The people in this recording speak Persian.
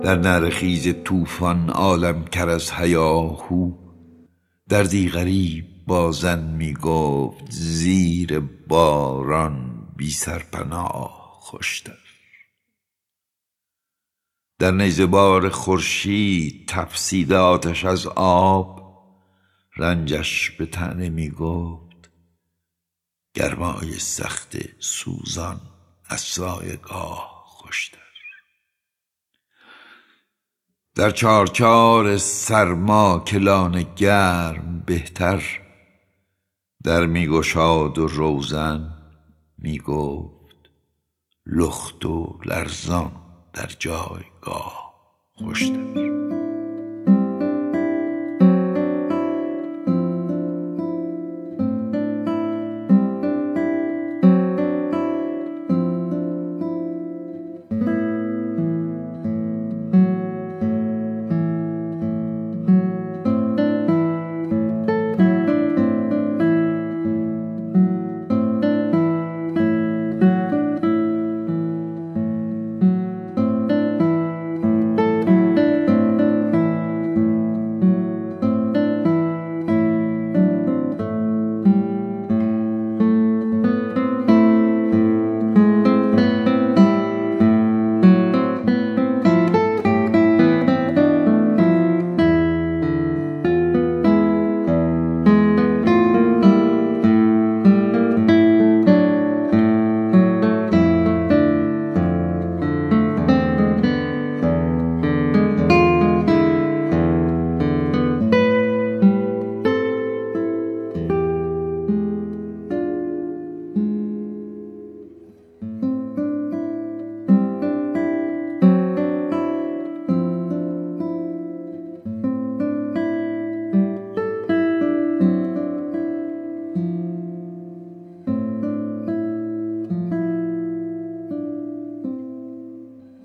در نرخیز طوفان عالم کر از هیاهو، دردی غریب با زن می گفت زیر باران بی سرپناه خوشتر. در نیزه بار خورشید تفسیده آتش از آب، رنجش به طعنه می گفت گرمای سخت سوزان از سایه‌گاه خوشتر. در چارچار سرما کلان گرم بهتر، در می گشاد و روزن می گفت لخت و لرزان در جایگاه خوشتر.